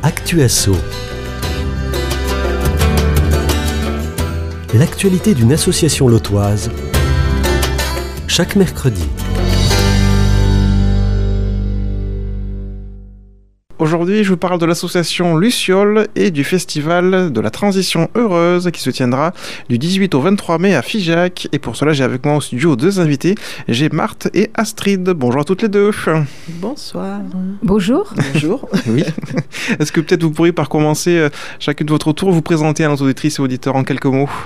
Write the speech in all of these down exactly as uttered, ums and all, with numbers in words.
Actuasso. L'actualité d'une association lotoise, chaque mercredi. Aujourd'hui, je vous parle de l'association Luciole et du festival de la transition heureuse qui se tiendra du dix-huit au vingt-trois mai à Figeac. Et pour cela, j'ai avec moi au studio deux invités. J'ai Marthe et Astrid. Bonjour à toutes les deux. Bonsoir. Bonjour. Bonjour. Oui. Est-ce que peut-être vous pourriez par commencer euh, chacune de votre tour vous présenter à nos auditrices et auditeurs en quelques mots?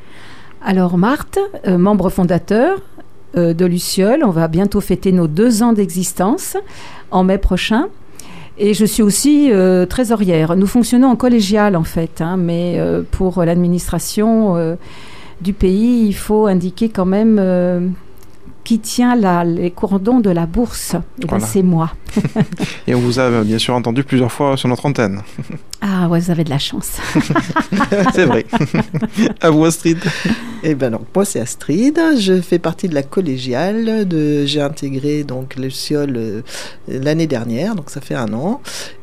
Alors Marthe, euh, membre fondateur euh, de Luciole. On va bientôt fêter nos deux ans d'existence en mai prochain. Et je suis aussi euh, trésorière. Nous fonctionnons en collégial en fait, hein, mais euh, pour l'administration euh, du pays, il faut indiquer quand même euh, qui tient la, les cordons de la bourse. Et Voilà. ben, c'est moi. Et on vous a bien sûr entendu plusieurs fois sur notre antenne. Ah ouais, vous avez de la chance. C'est vrai. À vous Astrid. Eh ben donc moi c'est Astrid, je fais partie de la collégiale. De, j'ai intégré donc Luciole euh, l'année dernière, donc ça fait un an,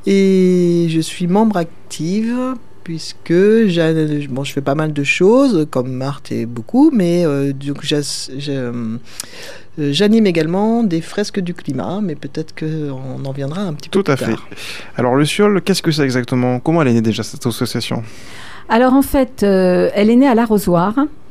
et je suis membre active puisque j'ai, bon, je fais pas mal de choses comme Marthe et beaucoup, mais euh, donc j'ai, j'ai, euh, j'anime également des fresques du climat, mais peut-être qu'on en viendra un petit peu Tout à plus fait. tard. Alors Luciole, qu'est-ce que c'est exactement? Comment elle est née déjà cette association? Alors en fait, euh, elle est née à l'Arrosoir.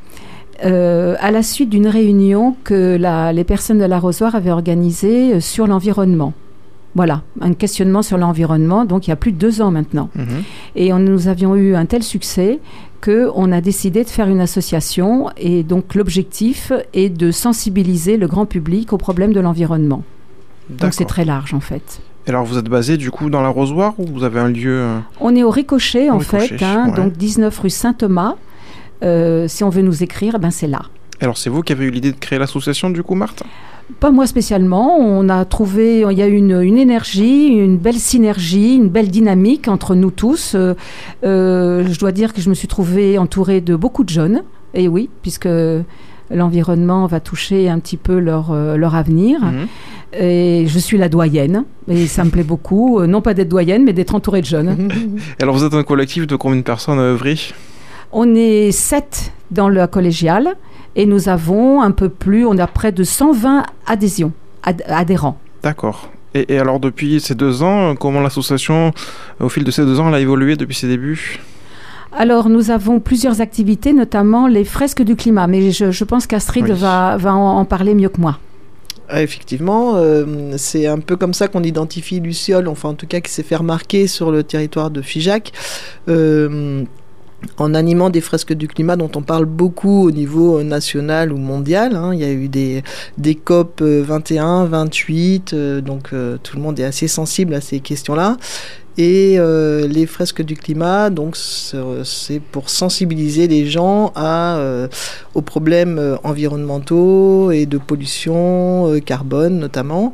Euh, à la suite d'une réunion que la, les personnes de l'Arrosoir avaient organisée euh, sur l'environnement. Voilà, un questionnement sur l'environnement, donc il y a plus de deux ans maintenant. Mmh. Et on, nous avions eu un tel succès qu'on a décidé de faire une association, et donc l'objectif est de sensibiliser le grand public aux problèmes de l'environnement. Donc c'est très large en fait. Et alors vous êtes basé du coup dans l'Arrosoir ou vous avez un lieu euh... On est au Ricochet en Ricochet, fait, hein, ouais. donc dix-neuf rue Saint-Thomas. Euh, si on veut nous écrire, ben c'est là. Alors c'est vous qui avez eu l'idée de créer l'association du coup, Marthe? Pas moi spécialement, on a trouvé, il y a eu une, une énergie, une belle synergie, une belle dynamique entre nous tous. Euh, euh, je dois dire que je me suis trouvée entourée de beaucoup de jeunes, et oui, puisque l'environnement va toucher un petit peu leur, euh, leur avenir. Mmh. Et je suis la doyenne, et ça me plaît beaucoup, euh, non pas d'être doyenne, mais d'être entourée de jeunes. Et alors vous êtes un collectif de combien de personnes à œuvrer? On est sept dans le collégial et nous avons un peu plus, on a près de cent vingt adhésions, ad- adhérents. D'accord. Et, et alors depuis ces deux ans, comment l'association, au fil de ces deux ans, elle a évolué depuis ses débuts? Alors nous avons plusieurs activités, notamment les fresques du climat, mais je, je pense qu'Astrid Oui. va, va en, en parler mieux que moi. Ah, effectivement, euh, c'est un peu comme ça qu'on identifie Luciole, enfin en tout cas qui s'est fait remarquer sur le territoire de Figeac. Euh, en animant des fresques du climat dont on parle beaucoup au niveau national ou mondial. Hein. Il y a eu des, des COP vingt et un, vingt-huit, euh, donc euh, tout le monde est assez sensible à ces questions-là. Et euh, les fresques du climat, donc c'est pour sensibiliser les gens à, euh, aux problèmes environnementaux et de pollution, euh, carbone notamment.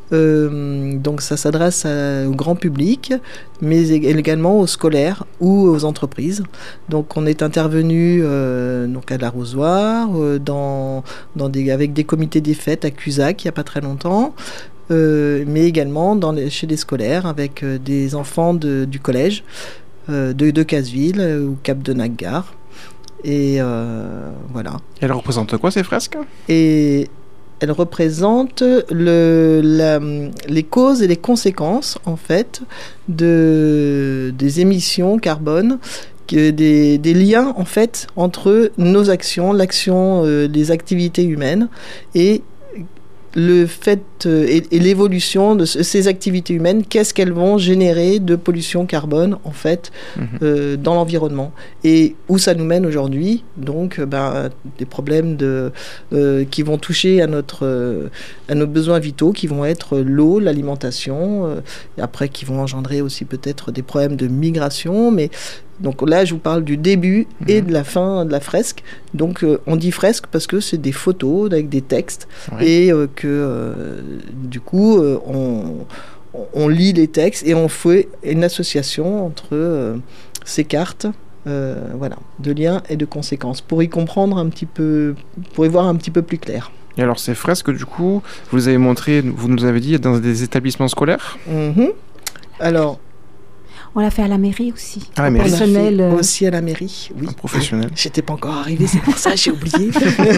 Euh, donc ça s'adresse à, au grand public, mais également aux scolaires ou aux entreprises. Donc on est intervenu euh, donc à l'Arrosoir, euh, dans, dans des, avec des comités des fêtes à Cusac il n'y a pas très longtemps, euh, mais également dans les, chez les scolaires avec euh, des enfants de, du collège euh, de, de Casseville euh, ou Cap de Naggar. Et euh, voilà. Et elle représente quoi ces fresques? Et elle représente le, la, les causes et les conséquences, en fait, de, des émissions carbone, que des, des liens, en fait, entre nos actions, l'action, euh, les activités humaines, et le fait euh, et, et l'évolution de ce, ces activités humaines, qu'est-ce qu'elles vont générer de pollution carbone, en fait, mmh. euh, dans l'environnement. Et où ça nous mène aujourd'hui, donc, euh, ben, des problèmes de, euh, qui vont toucher à, notre, euh, à nos besoins vitaux, qui vont être l'eau, l'alimentation, euh, et après qui vont engendrer aussi peut-être des problèmes de migration, mais donc là, je vous parle du début et de la fin de la fresque. Donc, euh, on dit fresque parce que c'est des photos avec des textes. Oui. Et euh, que, euh, du coup, euh, on, on lit les textes et on fait une association entre euh, ces cartes, euh, voilà, de liens et de conséquences, pour y comprendre un petit peu, pour y voir un petit peu plus clair. Et alors, ces fresques, du coup, vous les avez montrées, vous nous avez dit, dans des établissements scolaires? Mmh. Alors... On l'a fait à la mairie aussi. À la mairie. Personnel, euh... aussi à la mairie, oui. Un professionnel. J'étais pas encore arrivée, c'est pour ça j'ai oublié.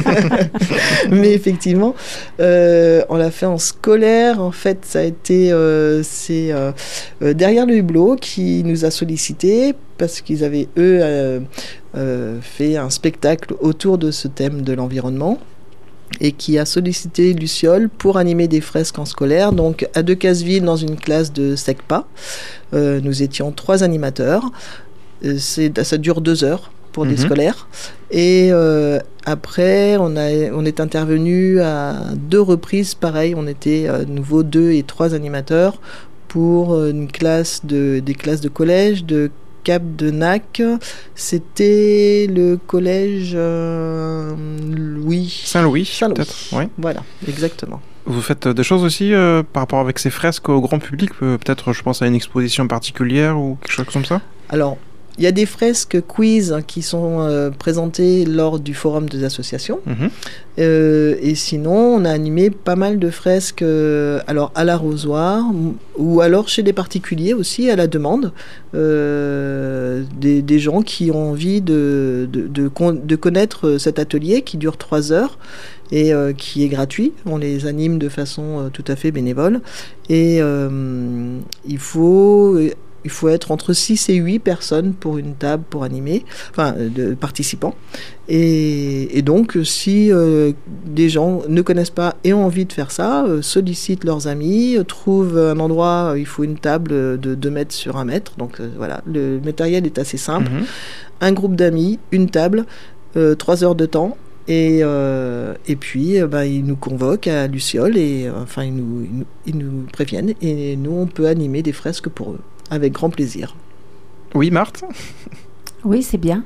Mais effectivement, euh, on l'a fait en scolaire. En fait, ça a été euh, c'est euh, euh, derrière le hublot qui nous a sollicité parce qu'ils avaient eux euh, euh, fait un spectacle autour de ce thème de l'environnement. Et qui a sollicité Luciole pour animer des fresques en scolaire. Donc, à Decazeville, dans une classe de SECPA, euh, nous étions trois animateurs. Euh, c'est, ça dure deux heures pour des mmh. scolaires. Et euh, après, on, a, on est intervenu à deux reprises. Pareil, on était à nouveau deux et trois animateurs pour une classe de, des classes de collège, de Cap de Nac, c'était le collège euh, Louis. Saint-Louis, Saint-Louis. peut-être. Oui. Voilà, exactement. Vous faites des choses aussi euh, par rapport avec ces fresques au grand public, peut-être, je pense à une exposition particulière ou quelque chose comme ça? Alors, il y a des fresques quiz qui sont euh, présentées lors du forum des associations. Mmh. Euh, et sinon, on a animé pas mal de fresques euh, alors à l'arrosoir ou alors chez des particuliers aussi, à la demande. Euh, des, des gens qui ont envie de, de, de, de connaître cet atelier qui dure trois heures et euh, qui est gratuit. On les anime de façon euh, tout à fait bénévole. Et euh, il faut... Il faut être entre six et huit personnes pour une table pour animer, enfin, de participants. Et, et donc, si euh, des gens ne connaissent pas et ont envie de faire ça, euh, sollicitent leurs amis, euh, trouvent un endroit, euh, il faut une table de deux mètres sur un mètre. Donc euh, voilà, le matériel est assez simple. Mmh. Un groupe d'amis, une table, euh, trois heures de temps. Et, euh, et puis, euh, bah, ils nous convoquent à Luciole et euh, enfin, ils nous, ils, nous, ils nous préviennent. Et nous, on peut animer des fresques pour eux. Avec grand plaisir. Oui, Marthe? Oui, c'est bien.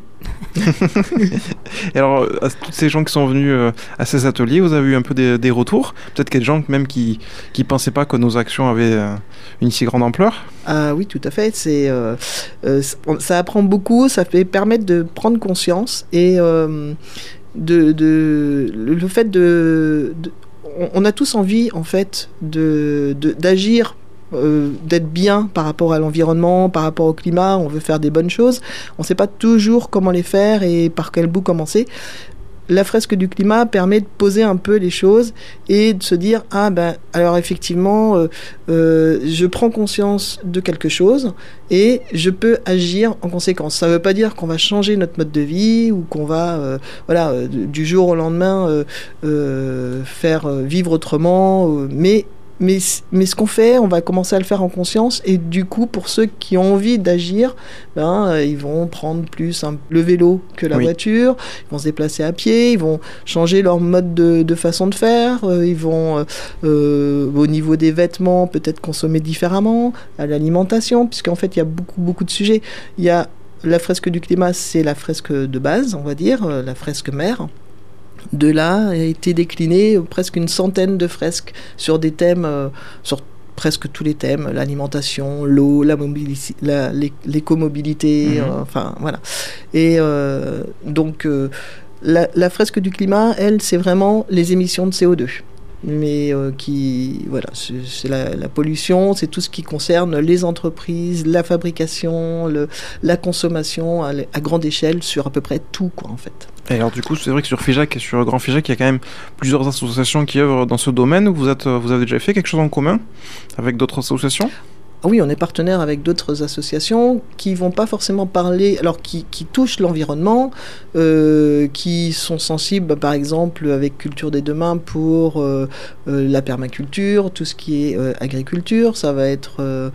Et alors, à tous ces gens qui sont venus euh, à ces ateliers, vous avez eu un peu des, des retours? Peut-être qu'il y a des gens même qui ne pensaient pas que nos actions avaient euh, une si grande ampleur? Ah oui, tout à fait. C'est, euh, euh, ça apprend beaucoup, ça fait permettre de prendre conscience et euh, de, de, le fait de, de... On a tous envie, en fait, de, de, d'agir Euh, d'être bien par rapport à l'environnement, par rapport au climat, on veut faire des bonnes choses. On ne sait pas toujours comment les faire et par quel bout commencer. La fresque du climat permet de poser un peu les choses et de se dire ah ben alors effectivement euh, euh, je prends conscience de quelque chose et je peux agir en conséquence. Ça ne veut pas dire qu'on va changer notre mode de vie ou qu'on va euh, voilà euh, du jour au lendemain euh, euh, faire euh, vivre autrement, euh, mais Mais, mais ce qu'on fait, on va commencer à le faire en conscience et du coup, pour ceux qui ont envie d'agir, ben, euh, ils vont prendre plus un, le vélo que la oui. voiture, ils vont se déplacer à pied, ils vont changer leur mode de, de façon de faire, euh, ils vont, euh, euh, au niveau des vêtements, peut-être consommer différemment, à l'alimentation, puisqu'en fait, il y a beaucoup, beaucoup de sujets. Il y a la fresque du climat, c'est la fresque de base, on va dire, euh, la fresque mère. De là a été décliné presque une centaine de fresques sur des thèmes, euh, sur presque tous les thèmes, l'alimentation, l'eau, la mobilité, la, l'écomobilité, mmh. euh, enfin voilà. Et euh, donc euh, la, la fresque du climat, elle, c'est vraiment les émissions de C O deux. Mais euh, qui, voilà, c'est, c'est la, la pollution, c'est tout ce qui concerne les entreprises, la fabrication, le, la consommation à, à grande échelle sur à peu près tout, quoi, en fait. Et alors du coup, c'est vrai que sur Figeac et sur Grand Figeac, il y a quand même plusieurs associations qui œuvrent dans ce domaine. Vous, êtes, vous avez déjà fait quelque chose en commun avec d'autres associations ? Oui, on est partenaire avec d'autres associations qui ne vont pas forcément parler, alors qui, qui touchent l'environnement, euh, qui sont sensibles, par exemple, avec Culture des Demain pour euh, euh, la permaculture, tout ce qui est euh, agriculture, ça va être... Euh,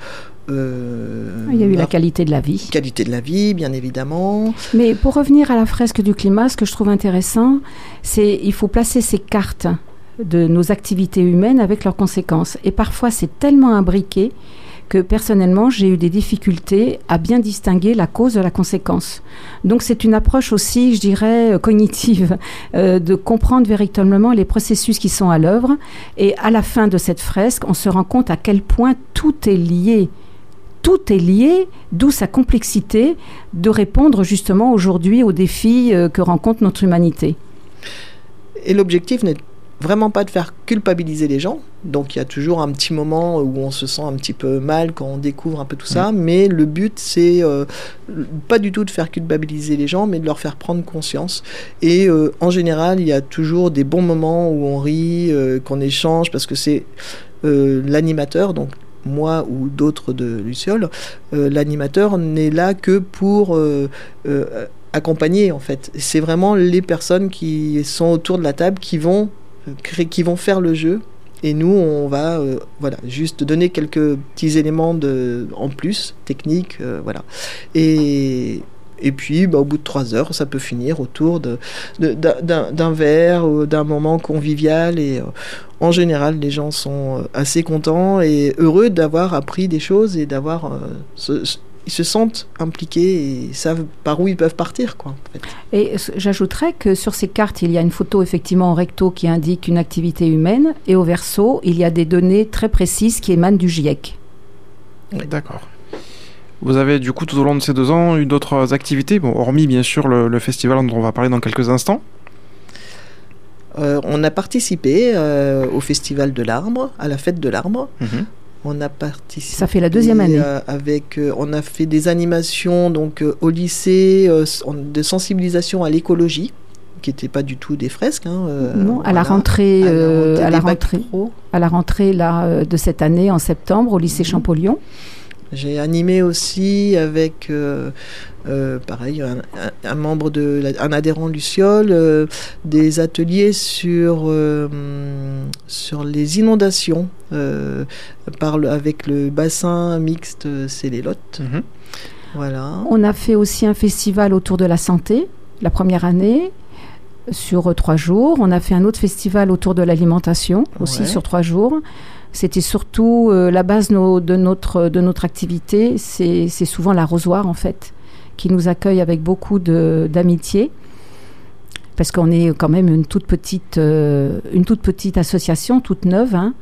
Euh, Il y a eu la qualité de la vie. Qualité de la vie, bien évidemment. Mais pour revenir à la fresque du climat, ce que je trouve intéressant, c'est qu'il faut placer ces cartes de nos activités humaines avec leurs conséquences. Et parfois, c'est tellement imbriqué que personnellement, j'ai eu des difficultés à bien distinguer la cause de la conséquence. Donc, c'est une approche aussi, je dirais, cognitive, euh, de comprendre véritablement les processus qui sont à l'œuvre. Et à la fin de cette fresque, on se rend compte à quel point tout est lié. Tout est lié, d'où sa complexité de répondre justement aujourd'hui aux défis euh, que rencontre notre humanité. Et l'objectif n'est vraiment pas de faire culpabiliser les gens. Donc il y a toujours un petit moment où on se sent un petit peu mal quand on découvre un peu tout ça. Mmh. Mais le but, c'est euh, pas du tout de faire culpabiliser les gens, mais de leur faire prendre conscience. Et euh, en général, il y a toujours des bons moments où on rit, euh, qu'on échange, parce que c'est euh, l'animateur, donc moi ou d'autres de Luciole, euh, l'animateur n'est là que pour euh, euh, accompagner, en fait. C'est vraiment les personnes qui sont autour de la table qui vont qui vont faire le jeu, et nous on va euh, voilà, juste donner quelques petits éléments de, en plus techniques, euh, voilà, et, et puis bah, au bout de trois heures ça peut finir autour de, de, d'un, d'un verre ou d'un moment convivial, et euh, en général les gens sont assez contents et heureux d'avoir appris des choses et d'avoir euh, ce, ce ils se sentent impliqués et savent par où ils peuvent partir, quoi, en fait. Et j'ajouterais que sur ces cartes, il y a une photo effectivement en recto qui indique une activité humaine, et au verso, il y a des données très précises qui émanent du GIEC. Oui. D'accord. Vous avez du coup tout au long de ces deux ans eu d'autres activités, bon, hormis bien sûr le, le festival dont on va parler dans quelques instants. Euh, on a participé euh, au festival de l'arbre, à la fête de l'arbre. Mmh. On a participé. Ça fait la deuxième année. Euh, avec, euh, on a fait des animations donc euh, au lycée euh, de sensibilisation à l'écologie, qui n'étaient pas du tout des fresques. Hein, euh, non, à voilà. la rentrée, euh, à, la rentrée à la rentrée là euh, de cette année en septembre au lycée mmh. Champollion. J'ai animé aussi avec, euh, euh, pareil, un, un, un membre de, la, un adhérent Luciole, euh, des ateliers sur euh, sur les inondations euh, par le, avec le bassin mixte Célélotte. Mmh. Voilà. On a fait aussi un festival autour de la santé la première année sur trois jours. On a fait un autre festival autour de l'alimentation aussi ouais. sur trois jours. C'était surtout euh, la base no, de, notre, de notre activité, c'est, c'est souvent l'arrosoir en fait, qui nous accueille avec beaucoup de, d'amitié, parce qu'on est quand même une toute petite, euh, une toute petite association, toute neuve, hein.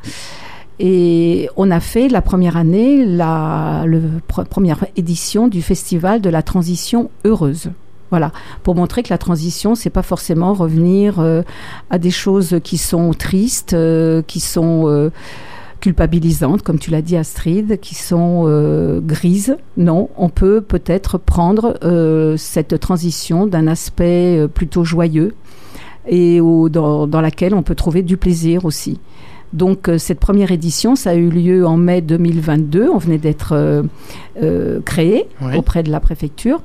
Et on a fait la première année, la le, pr- première édition du festival de la transition heureuse. Voilà, pour montrer que la transition, c'est pas forcément revenir euh, à des choses qui sont tristes, euh, qui sont euh, culpabilisantes, comme tu l'as dit Astrid, qui sont euh, grises. Non, on peut peut-être prendre euh, cette transition d'un aspect euh, plutôt joyeux et au, dans, dans laquelle on peut trouver du plaisir aussi. Donc euh, cette première édition, ça a eu lieu en mai deux mille vingt-deux, on venait d'être euh, euh, créé oui. auprès de la préfecture.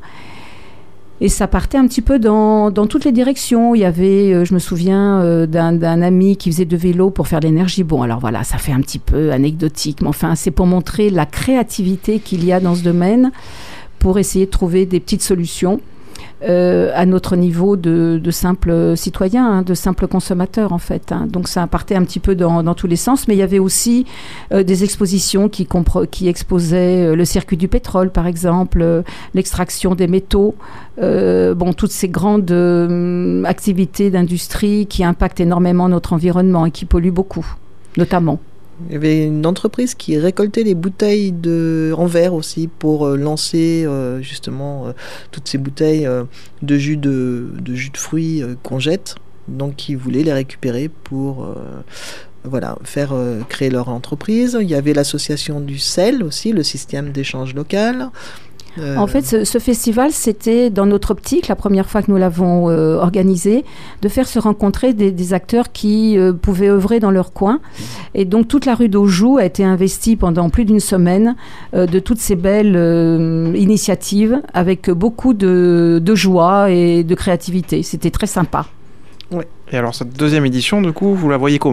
Et ça partait un petit peu dans, dans toutes les directions. Il y avait, euh, je me souviens, euh, d'un, d'un ami qui faisait de vélo pour faire de l'énergie. Bon, alors voilà, ça fait un petit peu anecdotique, mais enfin, c'est pour montrer la créativité qu'il y a dans ce domaine, pour essayer de trouver des petites solutions euh, à notre niveau de, de simples citoyens, hein, de simples consommateurs, en fait. Hein. Donc, ça partait un petit peu dans, dans tous les sens. Mais il y avait aussi euh, des expositions qui, compre- qui exposaient euh, le circuit du pétrole, par exemple, euh, l'extraction des métaux, Euh, bon, toutes ces grandes euh, activités d'industrie qui impactent énormément notre environnement et qui polluent beaucoup, notamment. Il y avait une entreprise qui récoltait les bouteilles de, en verre aussi pour euh, lancer euh, justement euh, toutes ces bouteilles euh, de, jus de, de jus de fruits euh, qu'on jette. Donc, ils voulaient les récupérer pour euh, voilà, faire euh, créer leur entreprise. Il y avait l'association du sel aussi, le système d'échange local. Euh... En fait, ce, ce festival, c'était dans notre optique, la première fois que nous l'avons euh, organisé, de faire se rencontrer des, des acteurs qui euh, pouvaient œuvrer dans leur coin. Et donc, toute la rue d'Aujoux a été investie pendant plus d'une semaine euh, de toutes ces belles euh, initiatives, avec beaucoup de, de joie et de créativité. C'était très sympa. Ouais. Et alors, cette deuxième édition, du coup, vous la voyez comment ?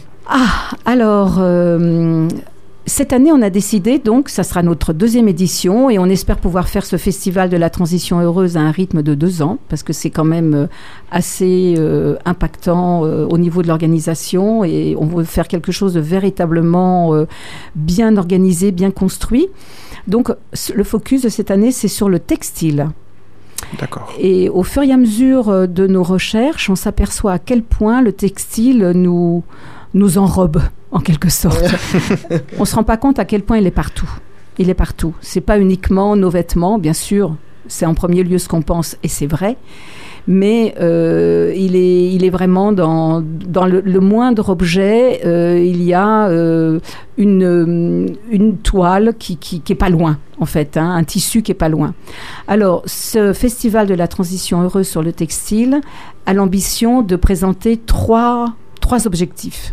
Ah, alors... Euh, Cette année, on a décidé, donc, ça sera notre deuxième édition et on espère pouvoir faire ce festival de la transition heureuse à un rythme de deux ans parce que c'est quand même assez euh, impactant euh, au niveau de l'organisation et on veut faire quelque chose de véritablement euh, bien organisé, bien construit. Donc, le focus de cette année, c'est sur le textile. D'accord. Et au fur et à mesure de nos recherches, on s'aperçoit à quel point le textile nous, nous enrobe. En quelque sorte. On ne se rend pas compte à quel point il est partout. Il est partout. Ce n'est pas uniquement nos vêtements, bien sûr. c'est en premier lieu ce qu'on pense, et c'est vrai. Mais euh, il, est, il est vraiment dans, dans le, le moindre objet, euh, il y a euh, une, une toile qui, qui, qui est pas loin, en fait, hein, un tissu qui est pas loin. Alors, ce festival de la transition heureuse sur le textile a l'ambition de présenter trois, trois objectifs.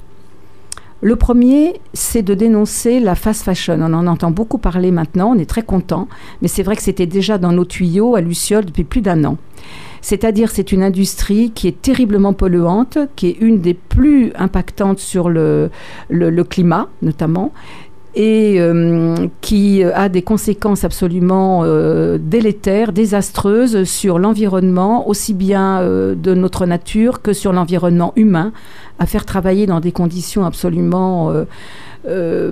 Le premier, c'est de dénoncer la fast fashion. On en entend beaucoup parler maintenant, on est très content, mais c'est vrai que c'était déjà dans nos tuyaux à Luciole depuis plus d'un an. C'est-à-dire c'est une industrie qui est terriblement polluante, qui est une des plus impactantes sur le, le, le climat notamment, et euh, qui a des conséquences absolument euh, délétères, désastreuses sur l'environnement, aussi bien euh, de notre nature que sur l'environnement humain, à faire travailler dans des conditions absolument euh, euh,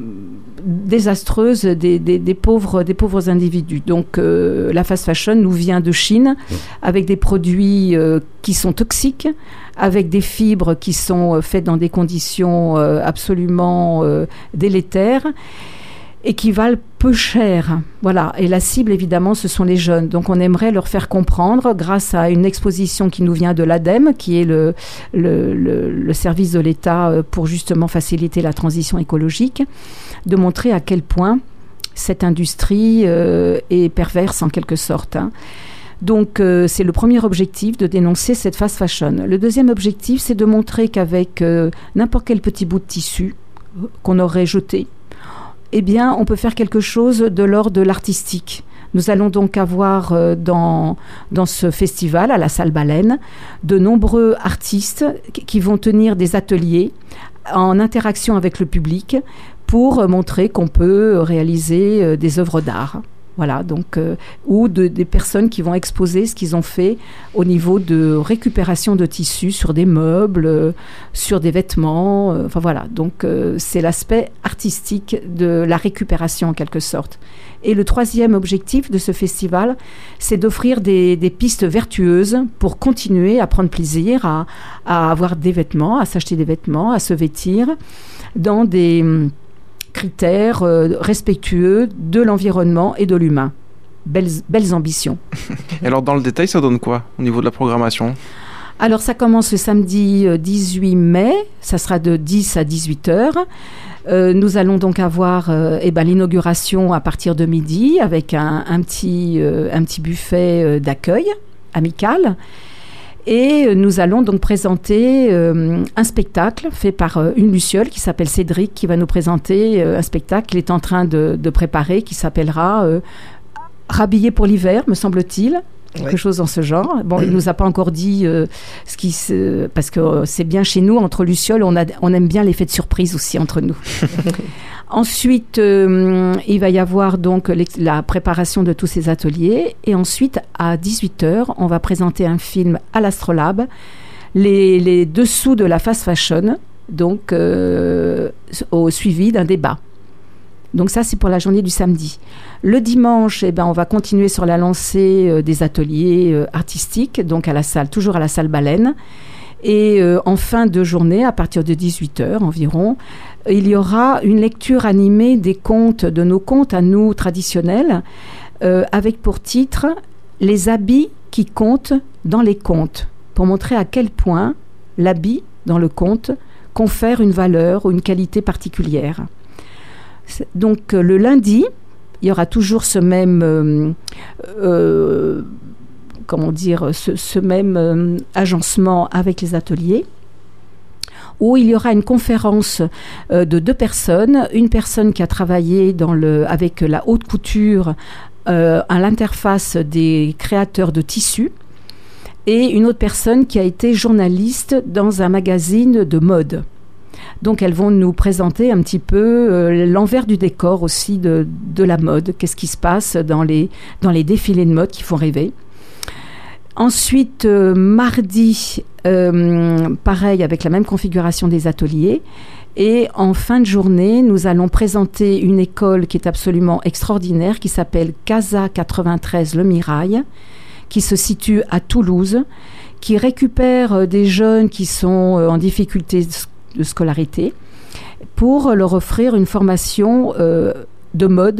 désastreuses des, des, des, pauvres, des pauvres individus. Donc euh, la fast fashion nous vient de Chine, avec des produits euh, qui sont toxiques, avec des fibres qui sont euh, faites dans des conditions euh, absolument euh, délétères et qui valent peu cher. Voilà. Et la cible, évidemment, ce sont les jeunes. Donc, on aimerait leur faire comprendre, grâce à une exposition qui nous vient de l'ADEME, qui est le, le, le, le service de l'État pour justement faciliter la transition écologique, de montrer à quel point cette industrie euh, est perverse, en quelque sorte, hein. Donc, euh, c'est le premier objectif, de dénoncer cette fast fashion. Le deuxième objectif, c'est de montrer qu'avec euh, n'importe quel petit bout de tissu qu'on aurait jeté, eh bien, on peut faire quelque chose de l'ordre de l'artistique. Nous allons donc avoir euh, dans, dans ce festival, à la Salle Baleine, de nombreux artistes qui vont tenir des ateliers en interaction avec le public pour montrer qu'on peut réaliser euh, des œuvres d'art. Voilà, donc, euh, ou de, des personnes qui vont exposer ce qu'ils ont fait au niveau de récupération de tissus sur des meubles, euh, sur des vêtements. Euh, enfin voilà, donc euh, c'est l'aspect artistique de la récupération en quelque sorte. Et le troisième objectif de ce festival, c'est d'offrir des, des pistes vertueuses pour continuer à prendre plaisir à, à avoir des vêtements, à s'acheter des vêtements, à se vêtir dans des critères euh, respectueux de l'environnement et de l'humain. Belles, belles ambitions. Et alors, dans le détail, ça donne quoi au niveau de la programmation ? Alors, ça commence le samedi dix-huit mai, ça sera de dix à dix-huit heures. Euh, nous allons donc avoir euh, eh ben, l'inauguration à partir de midi avec un, un, petit, euh, un petit buffet euh, d'accueil amical. Et nous allons donc présenter euh, un spectacle fait par euh, une Luciole qui s'appelle Cédric, qui va nous présenter euh, un spectacle qu'il est en train de, de préparer, qui s'appellera euh, Rhabillé pour l'hiver, me semble-t-il. Quelque ouais. chose dans ce genre. Bon, il ne nous a pas encore dit euh, ce qui se... Parce que euh, c'est bien chez nous, entre Lucioles, on, a, on aime bien l'effet de surprise aussi entre nous. Ensuite, euh, il va y avoir donc la préparation de tous ces ateliers. Et ensuite, à dix-huit heures, on va présenter un film à l'Astrolabe, les, les dessous de la fast fashion, donc euh, au suivi d'un débat. Donc ça, c'est pour la journée du samedi. Le dimanche, eh ben, on va continuer sur la lancée euh, des ateliers euh, artistiques, donc à la salle, toujours à la salle Baleine. Et euh, en fin de journée, à partir de dix-huit heures environ, il y aura une lecture animée des contes, de nos contes à nous traditionnels, euh, avec pour titre « Les habits qui comptent dans les contes », pour montrer à quel point l'habit dans le conte confère une valeur ou une qualité particulière. Donc euh, le lundi, il y aura toujours ce même, euh, euh, comment dire, ce, ce même euh, agencement avec les ateliers, où il y aura une conférence euh, de deux personnes, une personne qui a travaillé dans le, avec la haute couture euh, à l'interface des créateurs de tissus, et une autre personne qui a été journaliste dans un magazine de mode. Donc, elles vont nous présenter un petit peu euh, l'envers du décor aussi de, de la mode. Qu'est-ce qui se passe dans les, dans les défilés de mode qui font rêver. Ensuite, euh, mardi, euh, pareil, avec la même configuration des ateliers. Et en fin de journée, nous allons présenter une école qui est absolument extraordinaire, qui s'appelle Casa quatre-vingt-treize Le Mirail, qui se situe à Toulouse, qui récupère euh, des jeunes qui sont euh, en difficulté de scolarité pour leur offrir une formation euh, de mode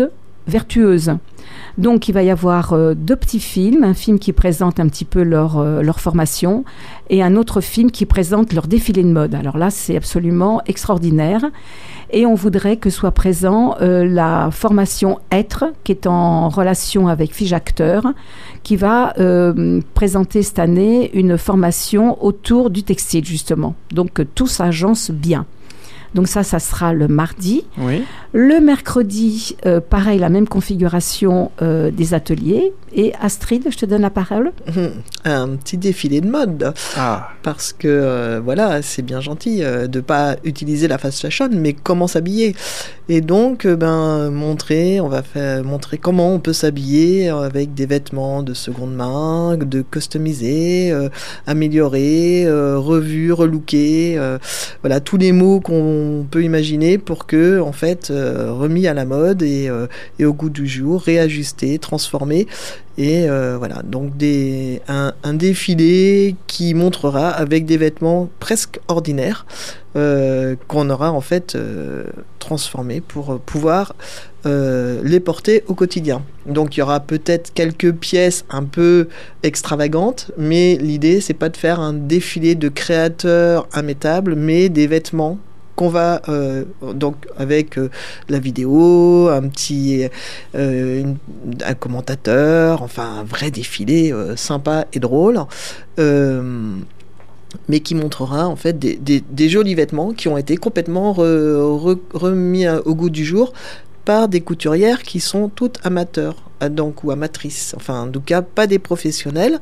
vertueuses. Donc, il va y avoir euh, deux petits films, un film qui présente un petit peu leur, euh, leur formation et un autre film qui présente leur défilé de mode. Alors là, c'est absolument extraordinaire. Et on voudrait que soit présent euh, la formation Être, qui est en relation avec Fijacteur, qui va euh, présenter cette année une formation autour du textile, justement. Donc, que tout s'agence bien. Donc ça, ça sera le mardi. Oui. Le mercredi, euh, pareil, la même configuration euh, des ateliers. Et Astrid, je te donne la parole. Un petit défilé de mode. Ah. Parce que, euh, voilà, c'est bien gentil euh, de ne pas utiliser la fast fashion, mais comment s'habiller. Et donc, euh, ben, montrer, on va faire, montrer comment on peut s'habiller avec des vêtements de seconde main, de customiser, euh, améliorer, euh, revu, relooker. Euh, voilà, tous les mots qu'on peut imaginer pour que, en fait, euh, remis à la mode et, euh, et au goût du jour, réajusté, transformé. Et euh, voilà, donc des, un, un défilé qui montrera avec des vêtements presque ordinaires euh, qu'on aura en fait euh, transformés pour pouvoir euh, les porter au quotidien. Donc il y aura peut-être quelques pièces un peu extravagantes, mais l'idée c'est pas de faire un défilé de créateurs immétables, mais des vêtements qu'on va euh, donc avec euh, la vidéo, un petit euh, une, un commentateur, enfin un vrai défilé euh, sympa et drôle, euh, mais qui montrera en fait des, des, des jolis vêtements qui ont été complètement re, re, remis au goût du jour par des couturières qui sont toutes amateurs, donc ou amatrices, enfin en tout cas pas des professionnels.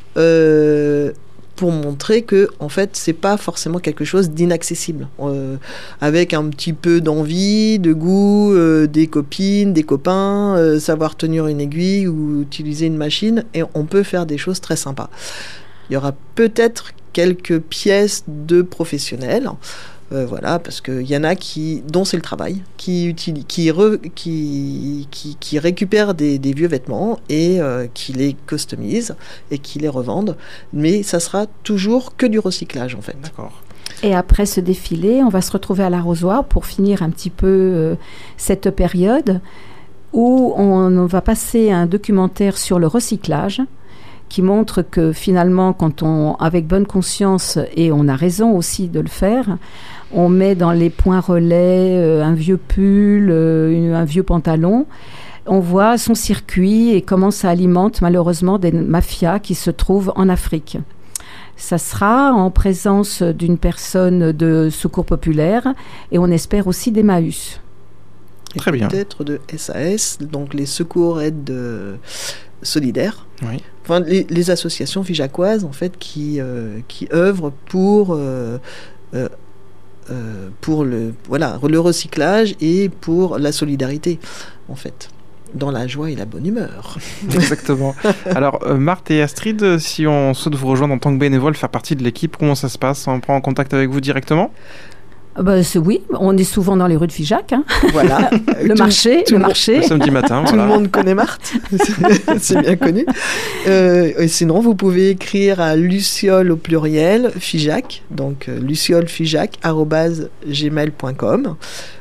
Euh, pour montrer que en fait c'est pas forcément quelque chose d'inaccessible, euh, avec un petit peu d'envie, de goût, euh, des copines, des copains, euh, savoir tenir une aiguille ou utiliser une machine, et on peut faire des choses très sympas. Il y aura peut-être quelques pièces de professionnels, euh, voilà, parce qu'il y en a qui, dont c'est le travail, qui, utilise, qui, re, qui, qui, qui récupèrent des, des vieux vêtements et euh, qui les customisent et qui les revendent. Mais ça sera toujours que du recyclage, en fait. D'accord. Et après ce défilé, on va se retrouver à l'Arrosoir pour finir un petit peu euh, cette période où on va passer un documentaire sur le recyclage qui montre que finalement, quand on, avec bonne conscience, et on a raison aussi de le faire, on met dans les points relais euh, un vieux pull, euh, un vieux pantalon, on voit son circuit et comment ça alimente malheureusement des mafias qui se trouvent en Afrique. Ça sera en présence d'une personne de Secours Populaire et on espère aussi d'Emmaüs. Très bien. Peut-être de S A S, donc les secours aides euh, solidaires. Oui. Enfin, les, les associations figeacoises en fait qui euh, qui œuvrent pour euh, euh, euh, pour le voilà le recyclage et pour la solidarité en fait, dans la joie et la bonne humeur. Exactement. Alors euh, Marthe et Astrid, si on souhaite vous rejoindre en tant que bénévole, faire partie de l'équipe, comment ça se passe? On prend en contact avec vous directement? Bah, c'est, oui, on est souvent dans les rues de Figeac. Hein. Voilà. le tout, marché, tout le le marché. Le samedi matin. Tout voilà. le monde connaît Marthe. C'est bien connu. Euh, et sinon, vous pouvez écrire à Luciole au pluriel, Figeac, donc euh, luciolfigeac arobase gmail point com.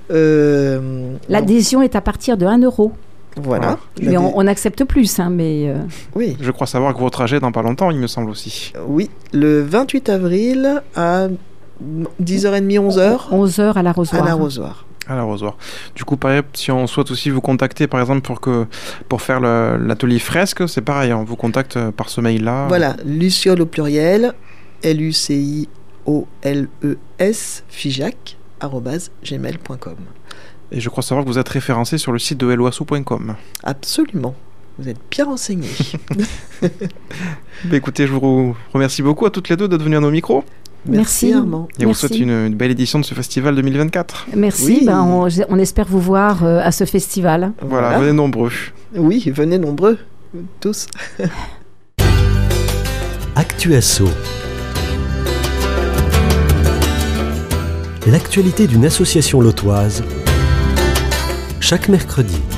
Euh, L'adhésion est à partir de un euro. Voilà. Mais on, on accepte plus, hein, mais... Euh... Oui. Je crois savoir que votre trajet est dans pas longtemps, il me semble aussi. Oui, le vingt-huit avril à dix heures trente, onze heures. onze heures à l'Arrosoir. À l'Arrosoir. À l'Arrosoir. Du coup, pareil, si on souhaite aussi vous contacter, par exemple, pour, que, pour faire le, l'atelier fresque, c'est pareil, on vous contacte par ce mail-là. Voilà, Luciole au pluriel, L U C I O L E S, figeac, arobase gmail point com. Et je crois savoir que vous êtes référencé sur le site de helloasso point com. Absolument. Vous êtes bien renseignés. Bah, écoutez, je vous remercie beaucoup à toutes les deux d'être venues à nos micros. Merci, Merci Armand. Et on vous Merci. souhaite une, une belle édition de ce festival deux mille vingt-quatre. Merci, Oui. ben, on, on espère vous voir euh, à ce festival. Voilà, Voilà. venez nombreux. Oui, venez nombreux, tous. Actuasso. L'actualité d'une association lotoise, chaque mercredi.